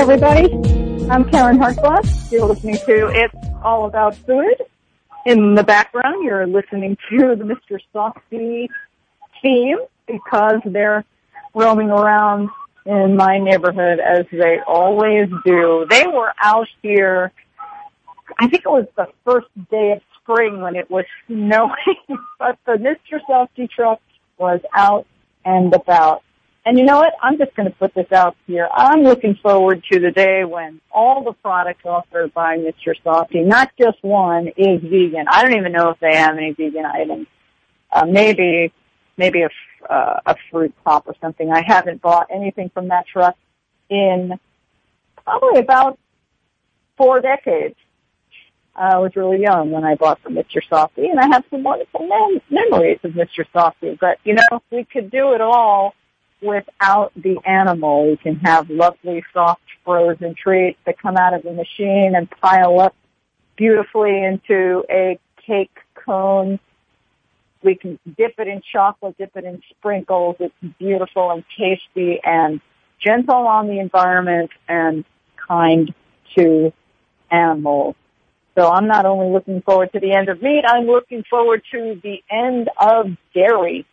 everybody. I'm Karen Hartglass. You're listening to It's All About Food. In the background, you're listening to the Mr. Softy theme because they're roaming around in my neighborhood as they always do. They were out here, I think it was the first day of spring when it was snowing, but the Mr. Softy truck was out and about. And you know what? I'm just going to put this out here. I'm looking forward to the day when all the products offered by Mr. Softy, not just one, is vegan. I don't even know if they have any vegan items. Maybe a fruit pop or something. I haven't bought anything from that truck in probably about 4 decades. I was really young when I bought from Mr. Softy, and I have some wonderful memories of Mr. Softy. But, you know, we could do it all without the animal. We can have lovely, soft, frozen treats that come out of the machine and pile up beautifully into a cake cone. We can dip it in chocolate, dip it in sprinkles. It's beautiful and tasty and gentle on the environment and kind to animals. So I'm not only looking forward to the end of meat, I'm looking forward to the end of dairy.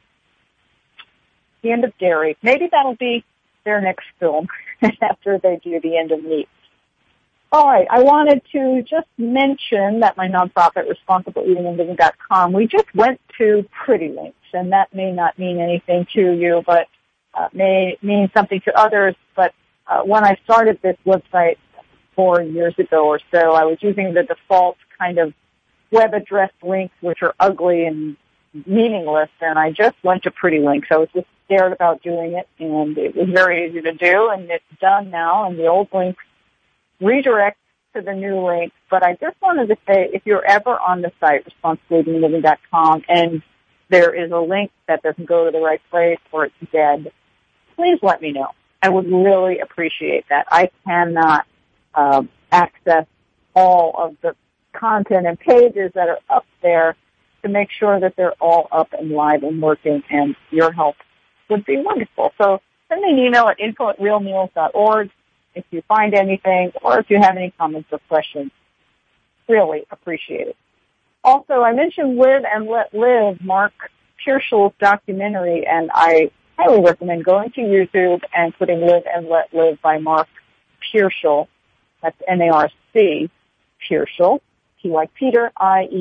The end of dairy. Maybe that'll be their next film after they do the end of meat. All right. I wanted to just mention that my nonprofit, ResponsibleEatingAndLiving.com, we just went to Pretty Links, and that may not mean anything to you, but may mean something to others. But when I started this website 4 years ago or so, I was using the default kind of web address links, which are ugly and meaningless, and I just went to Pretty Links. I was just scared about doing it, and it was very easy to do, and it's done now, and the old link redirects to the new link. But I just wanted to say, if you're ever on the site, ResponsibleEatingAndLiving.com, and there is a link that doesn't go to the right place or it's dead, please let me know. I would really appreciate that. I cannot access all of the content and pages that are up there to make sure that they're all up and live and working, and your help would be wonderful. So send me an email at info@realmeals.org if you find anything or if you have any comments or questions. Really appreciate it. Also, I mentioned Live and Let Live, Mark Pierschel's documentary, and I highly recommend going to YouTube and putting Live and Let Live by Mark Pierschel. That's M-A-R-C, Pierschel. P like Peter,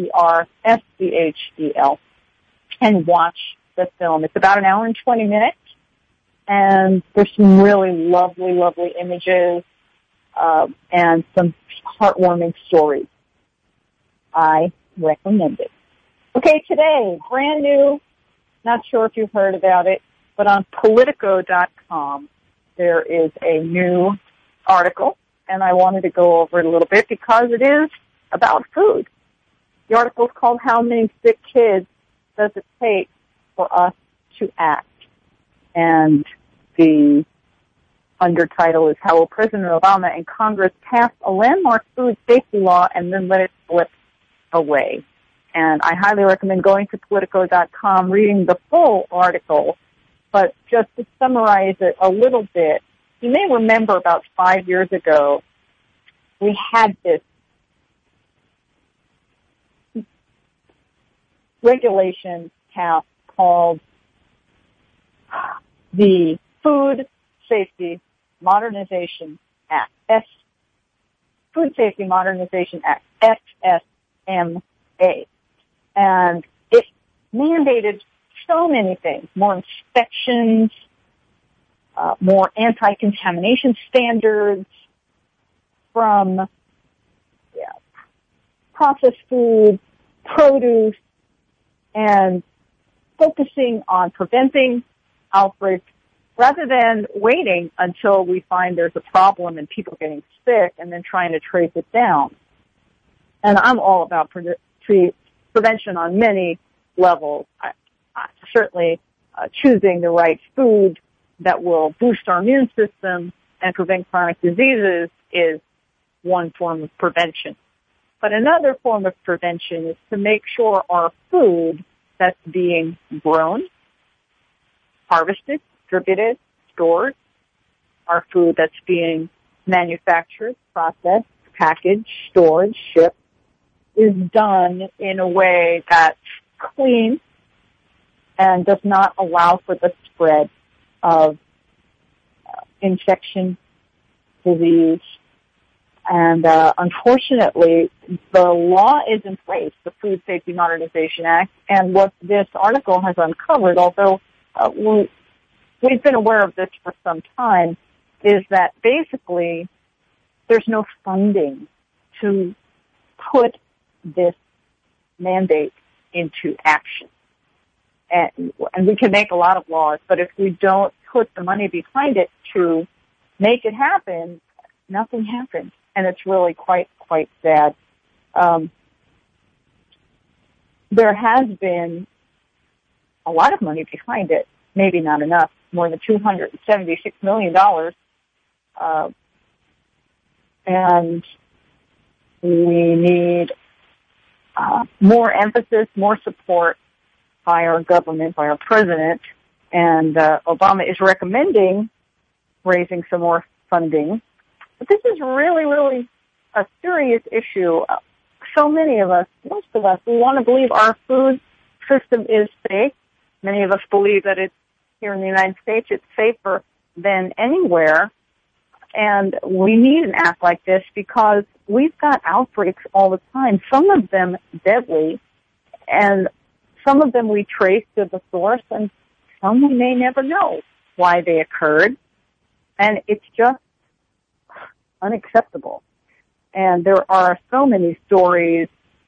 I-E-R-S-C-H-E-L, and watch the film. It's about an hour and 20 minutes, and there's some really lovely, lovely images and some heartwarming stories. I recommend it. Okay, today, brand new, not sure if you've heard about it, but on Politico.com, there is a new article, and I wanted to go over it a little bit because it is about food. The article is called How Many Sick Kids Does It Take for Us to Act? And the undertitle is How Will President Obama and Congress Pass a Landmark Food Safety Law and Then Let It Slip Away? And I highly recommend going to Politico.com, reading the full article, but just to summarize it a little bit, you may remember about 5 years ago, we had this regulation passed called the Food Safety Modernization Act, Food Safety Modernization Act, FSMA. And it mandated so many things, more inspections, more anti-contamination standards from processed food, produce, and focusing on preventing outbreaks rather than waiting until we find there's a problem and people getting sick and then trying to trace it down. And I'm all about prevention on many levels. Certainly choosing the right food that will boost our immune system and prevent chronic diseases is one form of prevention. But another form of prevention is to make sure our food that's being grown, harvested, distributed, stored, our food that's being manufactured, processed, packaged, stored, shipped is done in a way that's clean and does not allow for the spread of infection, disease, and unfortunately, the law is in place, the Food Safety Modernization Act, and what this article has uncovered, although we've been aware of this for some time, is that basically there's no funding to put this mandate into action. And we can make a lot of laws, but if we don't put the money behind it to make it happen, nothing happens. And it's really quite sad. There has been a lot of money behind it, maybe not enough, more than $276 million. And we need more emphasis, more support by our government, by our president, and Obama is recommending raising some more funding. But this is really, really a serious issue. So many of us, most of us, we want to believe our food system is safe. Many of us believe that it's here in the United States, it's safer than anywhere. And we need an act like this because we've got outbreaks all the time, some of them deadly, and some of them we trace to the source, and some we may never know why they occurred. And it's just unacceptable. And there are so many stories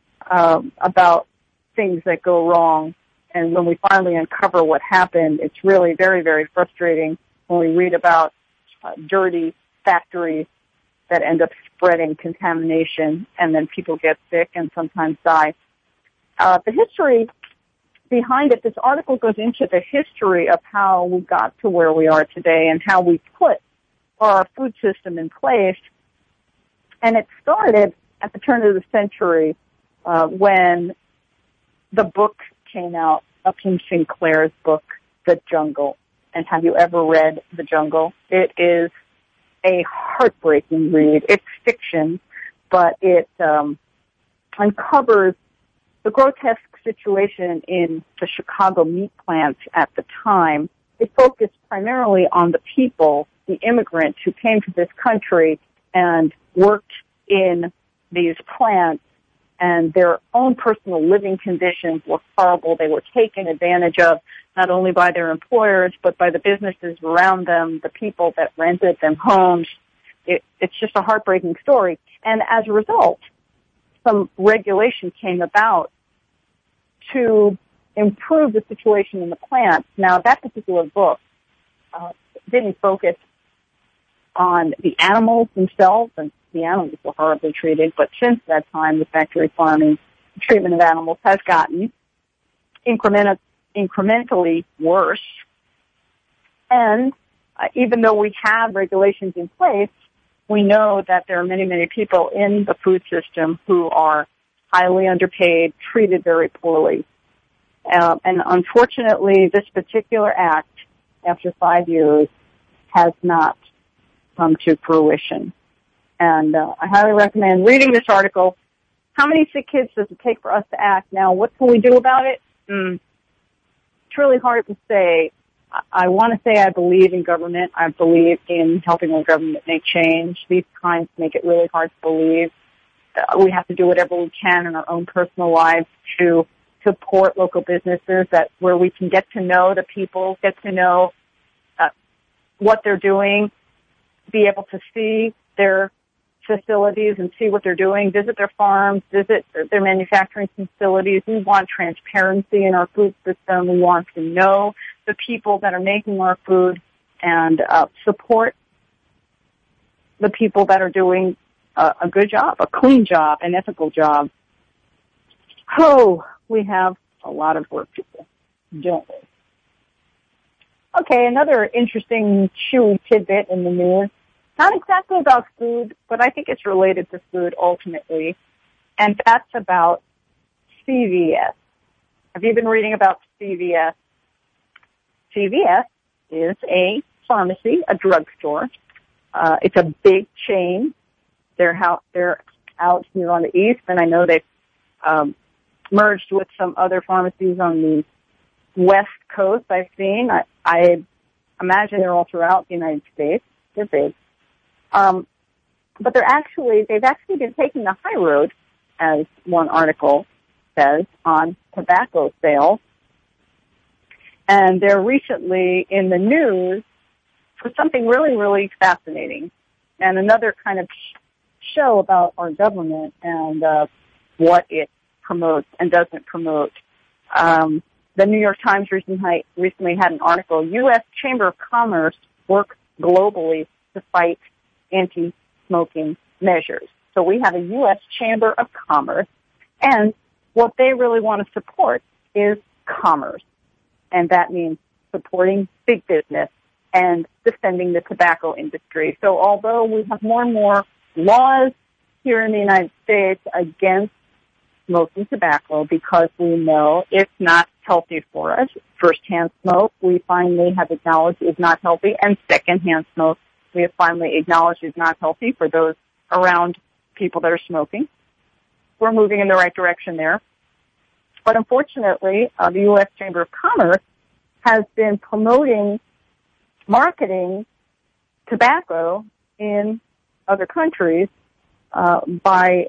about things that go wrong. And when we finally uncover what happened, it's really very, very frustrating when we read about dirty factories that end up spreading contamination, and then people get sick and sometimes die. The history behind it, this article goes into the history of how we got to where we are today and how we put our food system in place. And it started at the turn of the century when the book came out, Upton Sinclair's book, The Jungle. And have you ever read The Jungle? It is a heartbreaking read. It's fiction, but it uncovers the grotesque situation in the Chicago meat plants at the time. It focused primarily on the people, the immigrants who came to this country and worked in these plants, and their own personal living conditions were horrible. They were taken advantage of not only by their employers, but by the businesses around them, the people that rented them homes. It's just a heartbreaking story. And as a result, some regulation came about to improve the situation in the plants. Now, that particular book didn't focus on the animals themselves, and the animals were horribly treated, but since that time, the factory farming treatment of animals has gotten incrementally worse. And even though we have regulations in place, we know that there are many, many people in the food system who are highly underpaid, treated very poorly. And unfortunately, this particular act, after 5 years, has not come to fruition. And I highly recommend reading this article. How many sick kids does it take for us to act? Now, what can we do about it? It's really hard to say. I want to say I believe in government. I believe in helping our government make change. These times make it really hard to believe. We have to do whatever we can in our own personal lives to support local businesses where we can get to know the people, get to know what they're doing, be able to see their facilities and see what they're doing, visit their farms, visit their manufacturing facilities. We want transparency in our food system. We want to know the people that are making our food and support the people that are doing a good job, a clean job, an ethical job. Oh, we have a lot of work to do, don't we? Okay, another interesting chewy tidbit in the news. Not exactly about food, but I think it's related to food ultimately, and that's about CVS. Have you been reading about CVS? CVS is a pharmacy, a drugstore, It's a big chain. They're out here on the east, and I know they've merged with some other pharmacies on the west coast I've seen. I imagine they're all throughout the United States. They're big. But they've actually been taking the high road, as one article says, on tobacco sales. And they're recently in the news for something really, really fascinating. And another kind of show about our government and what it promotes and doesn't promote. The New York Times recently had an article, U.S. Chamber of Commerce works globally to fight anti-smoking measures. So we have a U.S. Chamber of Commerce, and what they really want to support is commerce. And that means supporting big business and defending the tobacco industry. So although we have more and more laws here in the United States against smoking tobacco because we know it's not healthy for us. First-hand smoke, we finally have acknowledged is not healthy, and second-hand smoke, we have finally acknowledged is not healthy for those around people that are smoking. We're moving in the right direction there. But unfortunately, the U.S. Chamber of Commerce has been marketing tobacco in other countries by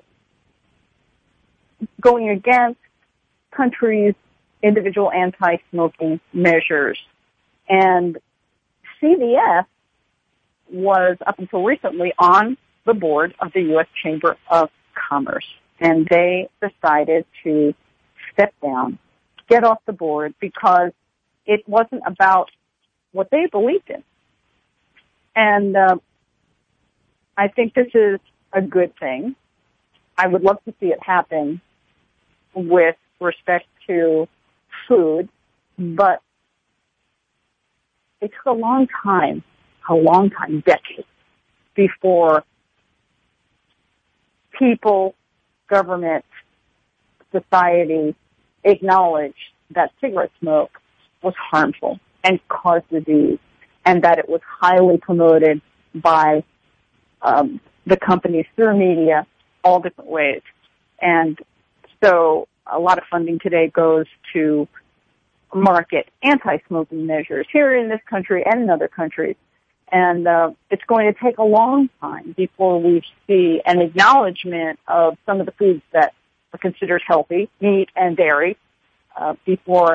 going against countries' individual anti-smoking measures. And CVS was, up until recently, on the board of the U.S. Chamber of Commerce. And they decided to step down, get off the board, because it wasn't about what they believed in. And I think this is a good thing. I would love to see it happen with respect to food, but it took a long time, decades, before people, government, society acknowledged that cigarette smoke was harmful and caused disease, and that it was highly promoted by the companies through media, all different ways. And so a lot of funding today goes to market anti-smoking measures here in this country and in other countries. And it's going to take a long time before we see an acknowledgement of some of the foods that are considered healthy, meat and dairy, before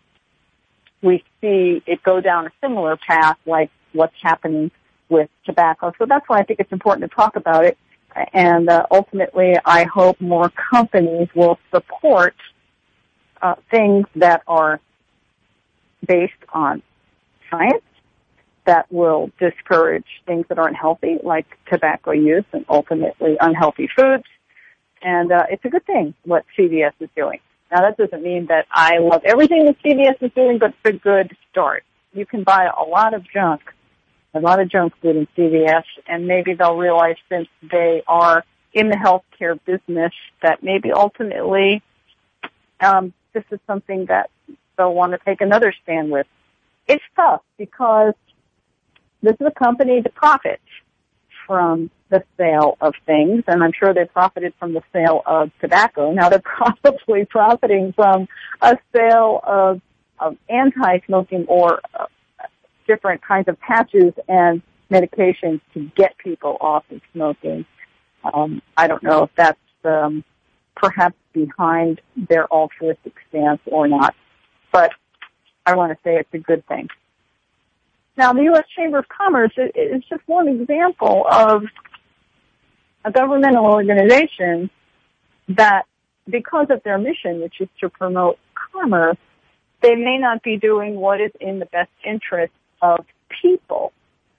we see it go down a similar path like what's happening with tobacco. So that's why I think it's important to talk about it. And ultimately, I hope more companies will support things that are based on science, that will discourage things that aren't healthy, like tobacco use and ultimately unhealthy foods. And it's a good thing what CVS is doing. Now, that doesn't mean that I love everything that CVS is doing, but it's a good start. You can buy a lot of junk food in CVS, and maybe they'll realize, since they are in the healthcare business, that maybe ultimately this is something that they'll want to take another stand with. It's tough because this is a company that profits from the sale of things, and I'm sure they profited from the sale of tobacco. Now they're probably profiting from a sale of anti-smoking or different kinds of patches and medications to get people off of smoking. I don't know if that's perhaps behind their altruistic stance or not, but I want to say it's a good thing. Now, the U.S. Chamber of Commerce is just one example of a governmental organization that, because of their mission, which is to promote commerce, they may not be doing what is in the best interest of people.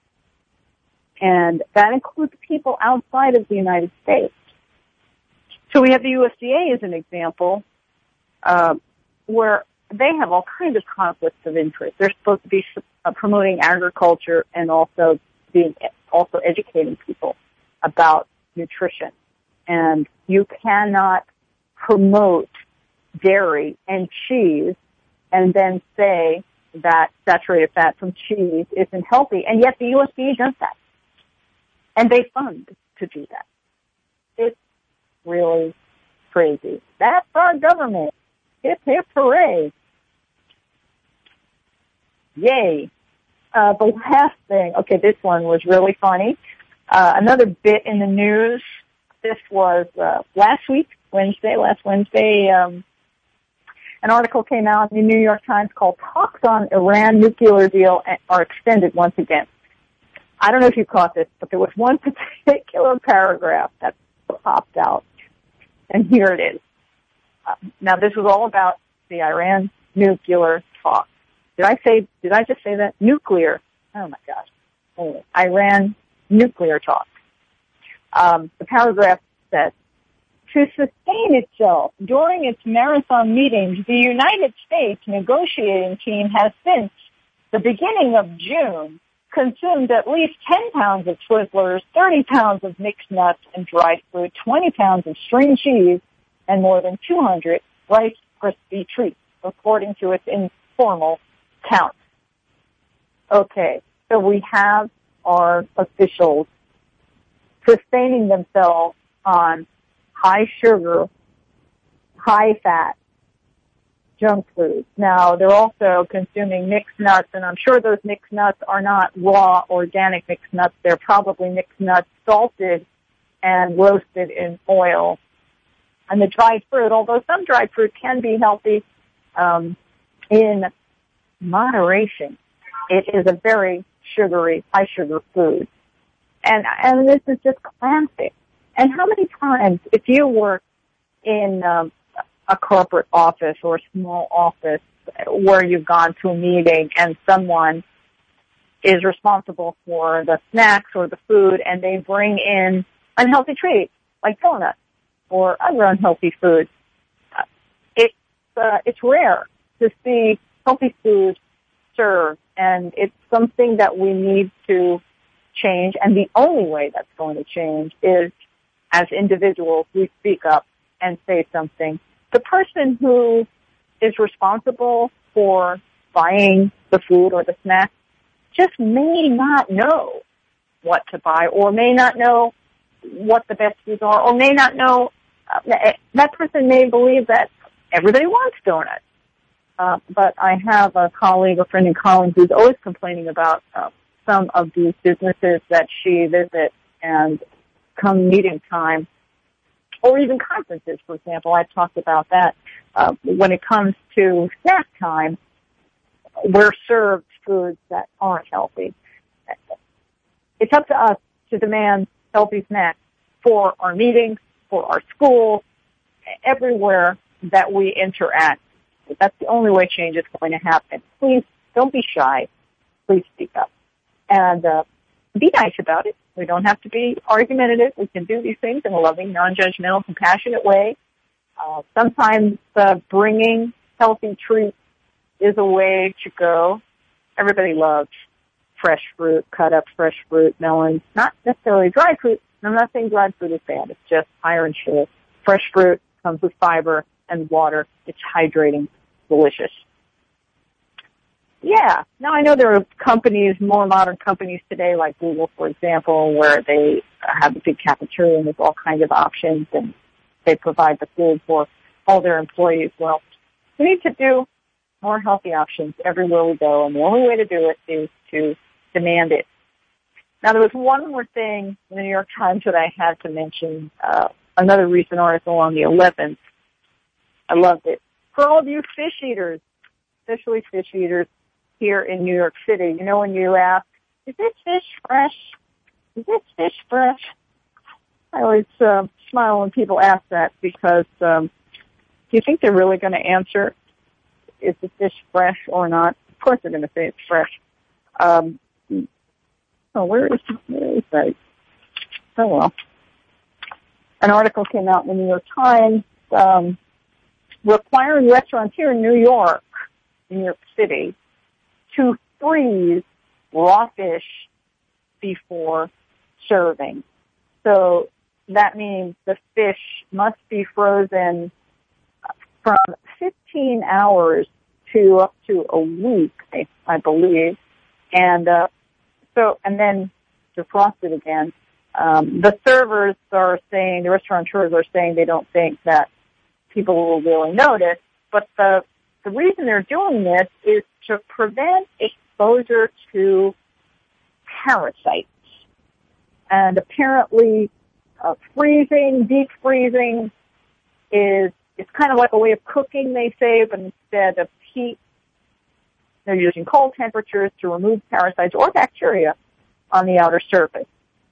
And that includes people outside of the United States. So we have the USDA as an example, where they have all kinds of conflicts of interest. They're supposed to be promoting agriculture and also educating people about nutrition. And you cannot promote dairy and cheese and then say that saturated fat from cheese isn't healthy, and yet the USDA does that. And they fund to do that. It's really crazy. That's our government. Hip, hip, hooray. Yay. The last thing, okay, this one was really funny. Another bit in the news. This was last Wednesday, an article came out in the New York Times called Talks on Iran Nuclear Deal Are Extended Once Again. I don't know if you caught this, but there was one particular paragraph that popped out, and here it is. Now, this was all about the Iran nuclear talks. Did I just say that? Nuclear. Oh my gosh. Anyway, Iran nuclear talks. The paragraph says, to sustain itself during its marathon meetings, the United States negotiating team has since the beginning of June consumed at least 10 pounds of Twizzlers, 30 pounds of mixed nuts and dried fruit, 20 pounds of string cheese, and more than 200 Rice Krispie treats, according to its informal count. Okay, so we have our officials sustaining themselves on high sugar, high fat junk food. Now, they're also consuming mixed nuts, and I'm sure those mixed nuts are not raw, organic mixed nuts. They're probably mixed nuts salted and roasted in oil. And the dried fruit, although some dried fruit can be healthy, in moderation, it is a very sugary, high sugar food. And this is just classic. And how many times, if you work in a corporate office or a small office where you've gone to a meeting and someone is responsible for the snacks or the food and they bring in unhealthy treats like donuts or other unhealthy food, it's rare to see healthy food served, and it's something that we need to change. And the only way that's going to change is as individuals, we speak up and say something. The person who is responsible for buying the food or the snack just may not know what to buy, or may not know what the best foods are, or may not know, that person may believe that everybody wants donuts. But I have a colleague, a friend in Collins, who's always complaining about some of these businesses that she visits, and come meeting time, or even conferences, for example. I've talked about that. When it comes to snack time, we're served foods that aren't healthy. It's up to us to demand healthy snacks for our meetings, for our schools, everywhere that we interact. That's the only way change is going to happen. Please don't be shy. Please speak up. And be nice about it. We don't have to be argumentative. We can do these things in a loving, non-judgmental, compassionate way. Sometimes bringing healthy treats is a way to go. Everybody loves fresh fruit, cut up fresh fruit, melons, not necessarily dried fruit. I'm not saying dried fruit is bad. It's just higher in sugar. Fresh fruit comes with fiber and water. It's hydrating, delicious. Yeah. Now, I know there are companies, more modern companies today, like Google, for example, where they have a big cafeteria and there's all kinds of options, and they provide the food for all their employees. Well, we need to do more healthy options everywhere we go, and the only way to do it is to demand it. Now, there was one more thing in the New York Times that I had to mention, another recent article on the 11th. I loved it. For all of you fish eaters, especially fish eaters here in New York City, you know when you ask, is this fish fresh? Is this fish fresh? I always smile when people ask that, because do you think they're really going to answer, is the fish fresh or not? Of course they're going to say it's fresh. Where is that? Oh, well. An article came out in the New York Times requiring restaurants here in New York City, to freeze raw fish before serving. So that means the fish must be frozen from 15 hours to up to a week, I believe. And then defrosted again. The servers are saying, the restaurateurs are saying they don't think that people will really notice, but the reason they're doing this is to prevent exposure to parasites. And apparently, deep freezing it's kind of like a way of cooking, they say, but instead of heat, they're using cold temperatures to remove parasites or bacteria on the outer surface.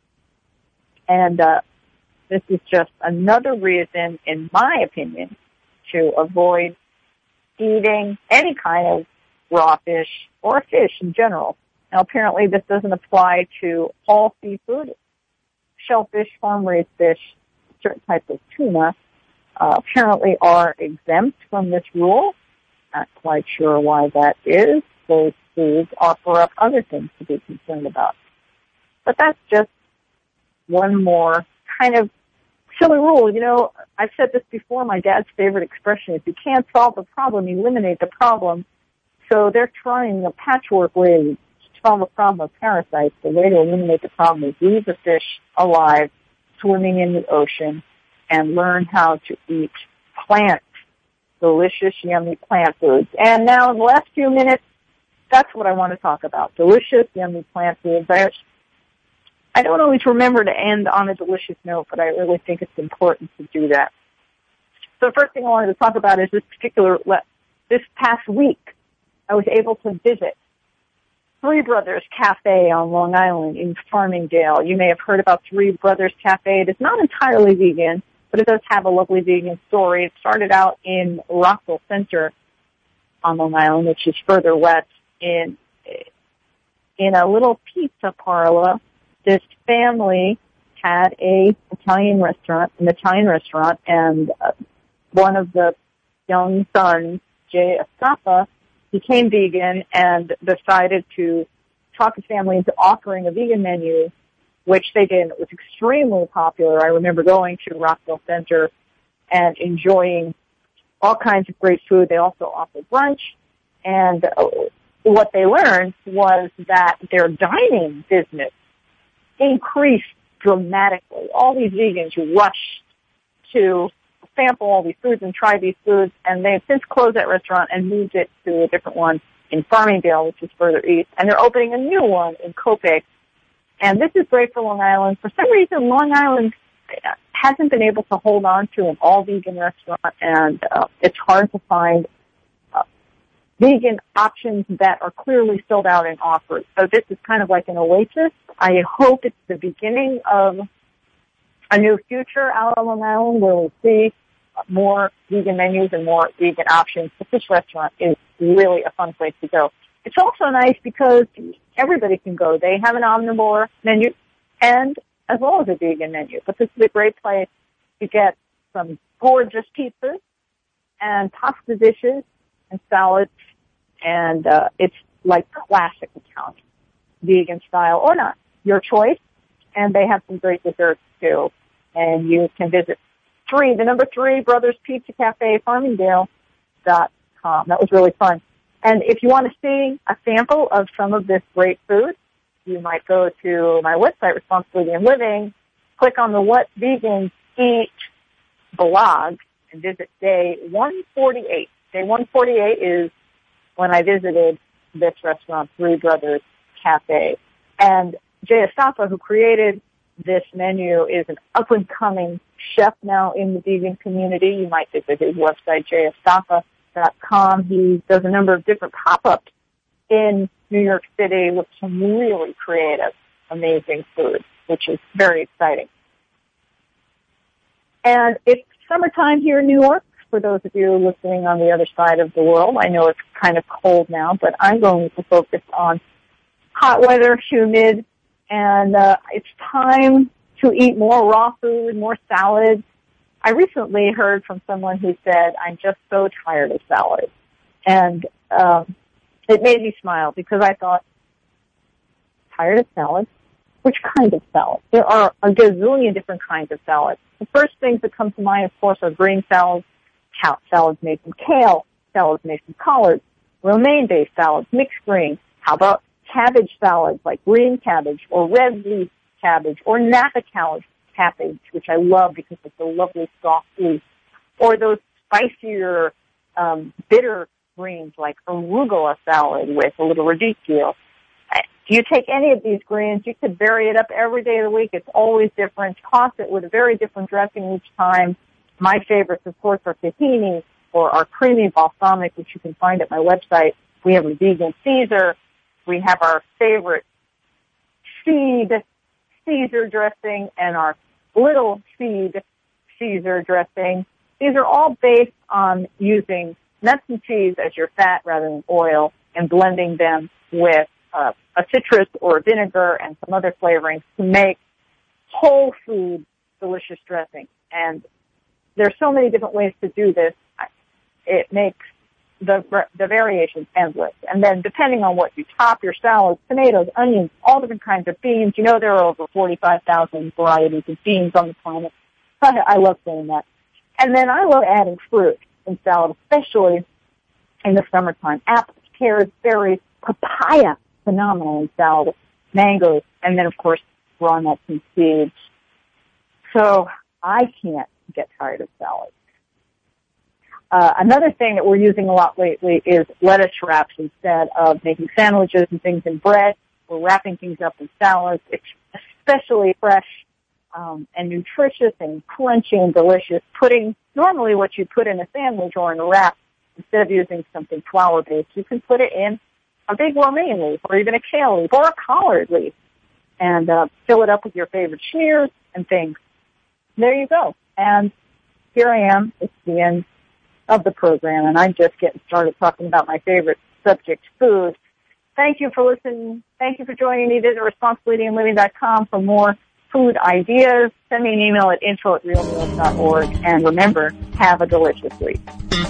And this is just another reason, in my opinion, to avoid eating any kind of raw fish or fish in general. Now, apparently this doesn't apply to all seafood. Shellfish, farm-raised fish, certain types of tuna, apparently are exempt from this rule. Not quite sure why that is. Those foods offer up other things to be concerned about. But that's just one more kind of silly rule. You know, I've said this before, my dad's favorite expression is, you can't solve the problem, eliminate the problem. So they're trying a patchwork way to solve the problem of parasites. The way to eliminate the problem is leave the fish alive, swimming in the ocean, and learn how to eat plants, delicious, yummy plant foods. And now in the last few minutes, that's what I want to talk about, delicious, yummy plant foods. I don't always remember to end on a delicious note, but I really think it's important to do that. So the first thing I wanted to talk about is this past week, I was able to visit Three Brothers Cafe on Long Island in Farmingdale. You may have heard about Three Brothers Cafe. It is not entirely vegan, but it does have a lovely vegan story. It started out in Rockville Center on Long Island, which is further west, in a little pizza parlor. This family had an Italian restaurant, and one of the young sons, Jay Estapa, became vegan and decided to talk his family into offering a vegan menu, which they did. It was extremely popular. I remember going to Rockville Center and enjoying all kinds of great food. They also offered brunch, and what they learned was that their dining business increased dramatically. All these vegans rushed to sample all these foods and try these foods, and they've since closed that restaurant and moved it to a different one in Farmingdale, which is further east, and they're opening a new one in Copiague. And this is great for Long Island. For some reason, Long Island hasn't been able to hold on to an all-vegan restaurant, and it's hard to find vegan options that are clearly sold out and offered. So this is kind of like an oasis. I hope it's the beginning of a new future out on Long Island where we'll see more vegan menus and more vegan options. But this restaurant is really a fun place to go. It's also nice because everybody can go. They have an omnivore menu and as well as a vegan menu. But this is a great place to get some gorgeous pizzas and pasta dishes and salads. And it's like classic Italian, vegan style or not, your choice. And they have some great desserts too. And you can visit the number 3 Brothers Pizza Cafe, Farmingdale.com. That was really fun. And if you want to see a sample of some of this great food, you might go to my website, Responsibility and Living, click on the What Vegans Eat blog, and visit day 148. Day 148 is when I visited this restaurant, Three Brothers Cafe. And Jay Estapa, who created this menu, is an up-and-coming chef now in the vegan community. You might visit his website, jayestapa.com. He does a number of different pop-ups in New York City with some really creative, amazing food, which is very exciting. And it's summertime here in New York. For those of you listening on the other side of the world, I know it's kind of cold now, but I'm going to focus on hot weather, humid, and it's time to eat more raw food, more salads. I recently heard from someone who said, I'm just so tired of salad. And it made me smile because I thought, tired of salad? Which kind of salad? There are a gazillion different kinds of salads. The first things that come to mind, of course, are green salads, salads made from kale, salads made from collards, romaine-based salads, mixed greens. How about cabbage salads like green cabbage or red leaf cabbage, or Napa cabbage, which I love because it's a lovely soft leaf, or those spicier, bitter greens like arugula salad with a little radicchio. Do you take any of these greens? You could vary it up every day of the week. It's always different. Toss it with a very different dressing each time. My favorites, of course, are tahini or our creamy balsamic, which you can find at my website. We have a vegan Caesar. We have our favorite seed Caesar dressing and our little seed Caesar dressing. These are all based on using nuts and seeds as your fat rather than oil and blending them with a citrus or vinegar and some other flavorings to make whole food delicious dressing. And there's so many different ways to do this. It makes the variations endless. And then depending on what you top your salads, tomatoes, onions, all different kinds of beans. You know there are over 45,000 varieties of beans on the planet. I love saying that. And then I love adding fruit in salad, especially in the summertime. Apples, pears, berries, papaya, phenomenal in salad, mangoes, and then, of course, raw nuts and seeds. So I can't get tired of salad. Another thing that we're using a lot lately is lettuce wraps instead of making sandwiches and things in bread. We're wrapping things up in salads. It's especially fresh and nutritious and crunchy and delicious. Putting normally what you put in a sandwich or in a wrap, instead of using something flour-based, you can put it in a big romaine leaf or even a kale leaf or a collard leaf and fill it up with your favorite schmears and things. There you go. And here I am. It's the end of the program, and I'm just getting started talking about my favorite subject, food. Thank you for listening. Thank you for joining me. Visit ResponsiblyEatingAndLiving.com for more food ideas. Send me an email at info@realmeals.org. And remember, have a delicious week.